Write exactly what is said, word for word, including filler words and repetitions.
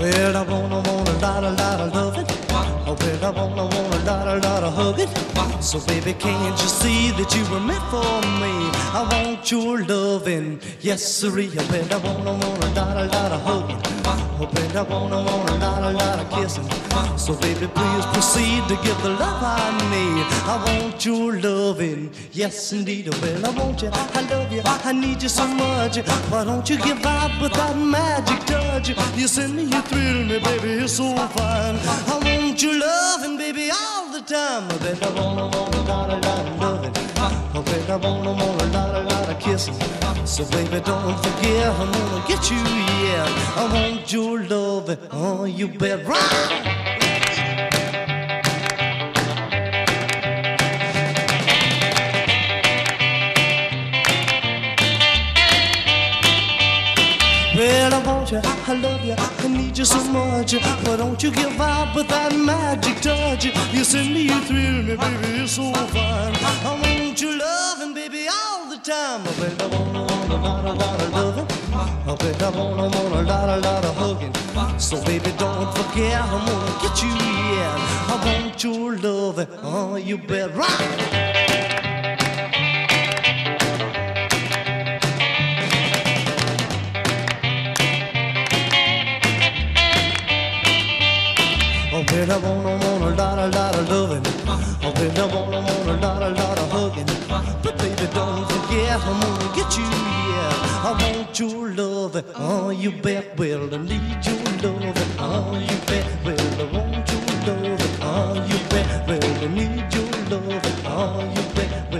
Well, I wanna, wanna, lot, a lot of loving. Oh, well, I wanna, wanna, lot, a lot of hugging. So, baby, can't you see that you were meant for me? I want your loving, yes, sirree. Oh, well, I wanna, wanna, lot, a lot of hugging. Oh, well, I wanna, wanna, lot, a lot of kissing. So, baby, please proceed to give the love I need. I want your loving, yes, indeed. Oh, well, I want you, I love you, I need you so much. Why don't you give up with that magic touch? You send me, you thrill me, baby, you're so fine. I want your loving, baby, all the time. I bet I wanna, wanna, lot, a lot of loving. I bet I wanna, wanna, lot, a lot of kissing. So, baby, don't forget, I'm gonna get you, yeah. I want your loving, oh, you bet right. Well, I want you, I love you, I need you so much. Why don't you give up with that magic touch? You send me, you thrill me, baby, you're so fine. I want your loving, baby, all the time. I bet I wanna, want a lot, a lot of loving. I bet I wanna, want a lot, a lot of hugging. So, baby, don't forget, I'm gonna get you, yeah. I want your loving, oh, you bet right. Oh, well, I wanna, want a lot, a lot of loving. Oh, well, I wanna, want a lot, a lot of hugging. But baby, don't forget, I'm gonna get you, yeah. I want your loving, oh, you bet. Well, I need your loving, oh, you bet. Well, I want your loving, oh, you bet. Well, I need your loving, oh, you bet.